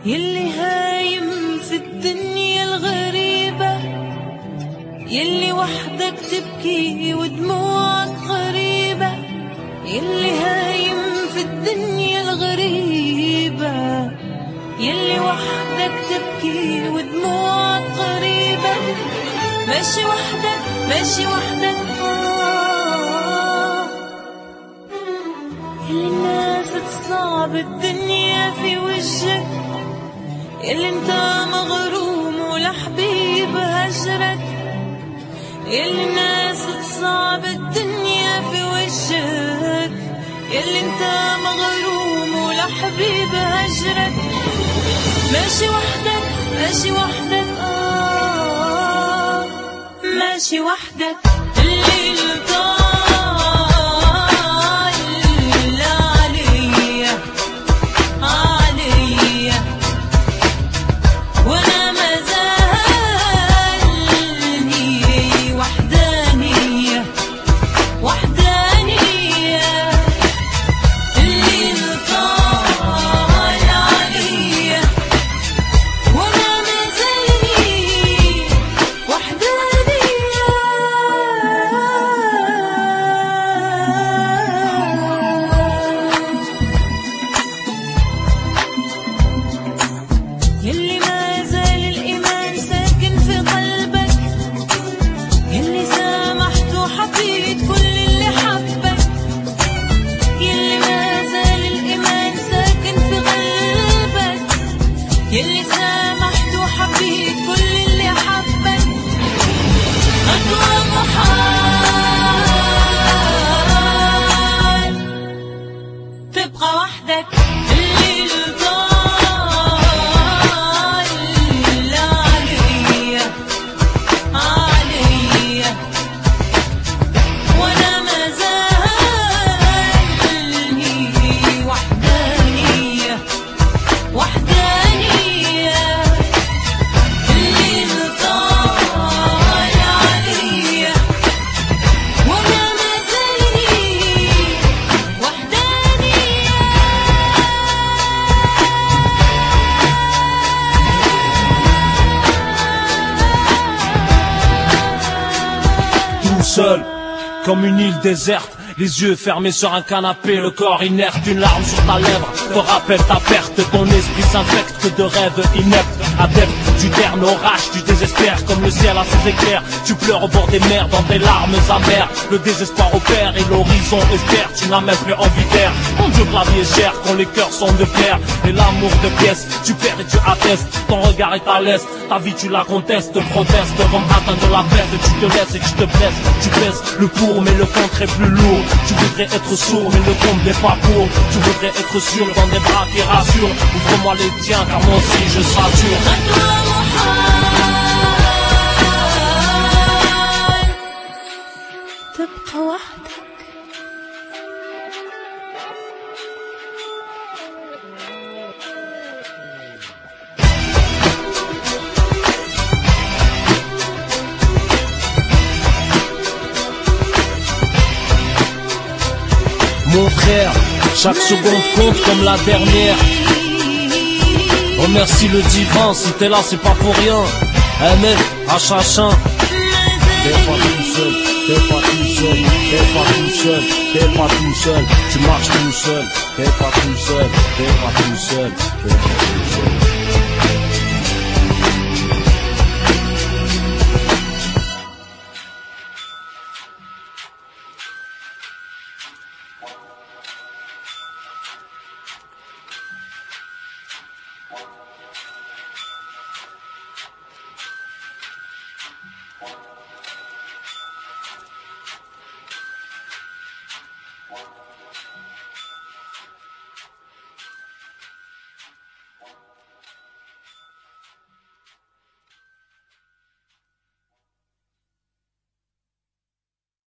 يلي هايم في الدنيا الغريبة، يلي وحدك تبكي ودموعك غريبة، يلي هايم في الدنيا الغريبة، يلي وحدك تبكي ودموعك غريبة. ماشي وحدك ماشي وحدك يلي الناس تصعب الدنيا في وجهك، يلي انت مغروم ولحبيب هجرك، يلي الناس تصعب الدنيا في وجهك، يلي انت مغروم ولحبيب هجرك. ماشي وحدك ماشي وحدك ماشي وحدك. الليل طال عليا عليا وانا ما زالني وحدانية وحدانية. الليل طال عليا وانا ما زالني وحدانية. يلي ما زال الإيمان ساكن في قلبك، يلي سامحت وحبيت كل اللي حبك، يلي ما زال الإيمان ساكن في قلبك، يلي سامحت وحبيت كل اللي حبك. أقوى محال تبقى وحدك. الليل طال عليا عليا وانا ما زالني وحدانية وحدانية. الليل طال عليا وانا ما زالني وحدانية. Tout seul, comme une île déserte, les yeux fermés sur un canapé, le corps inerte, une larme sur ta lèvre te rappelle ta perte. Ton esprit s'infecte de rêves ineptes, adepte du terne orage, tu désespères comme le ciel à ses éclairs. Tu pleures au bord des mers dans des larmes amères. Le désespoir opère et l'horizon espère. Tu n'as même plus envie d'air. Mon Dieu, que la vie est chère quand les cœurs sont de pierre. Et l'amour de pièce, tu perds et tu attestes. Ton regard est à l'est, ta vie tu la contestes. Proteste comme atteint de la peste. Tu te laisses et tu te blesses. Tu pèses le pour mais le contre est plus lourd. Tu voudrais être sourd mais le comble n'est pas pour. Tu voudrais être sûr dans des bras qui rassurent. Ouvre-moi les tiens car moi aussi je sature. تبقى وحدك. Mon frère, chaque seconde compte comme la dernière. Remercie le divin, si t'es là c'est pas pour rien. Amen, Hachin. T'es pas tout seul, t'es pas tout seul, t'es pas tout seul, t'es pas tout seul. Tu marches tout seul, t'es pas tout seul, t'es pas tout seul, t'es pas tout seul.